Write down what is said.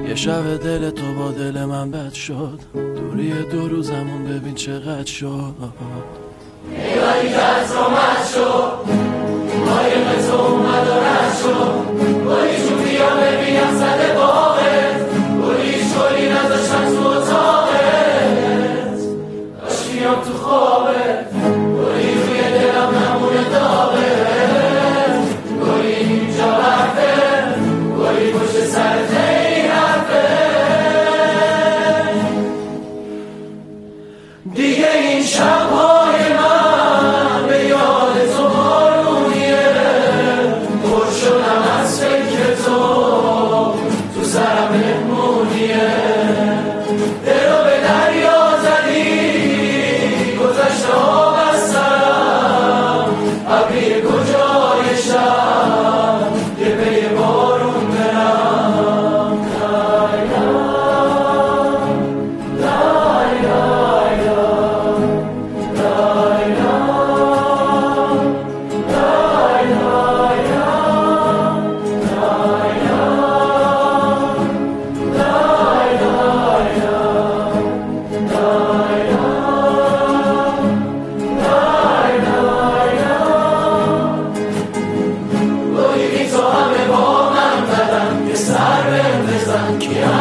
یه شب دل تو با دل من بد شد، دوری 2 روزمون ببین چقدر شد. ایوانی که از رومت شد، قایق تو اومد و رد شد. گلی جون بیا ببینم زده باقت، گلی نذاشتم تو اتاقت، داشت میام تو خوابت. گلی روی دلم نمونه داغت، گلی اینجا برفه، گلی پشت سرت این حرفه. دیگه این شب‌های من به یاد تو بارونیه، پر شدم از فکر تو سرم مهمونیه. دل رو به دریا زدی، گذشته ها از سرم، ابری کجای شب یه پی بارون برم. Yeah.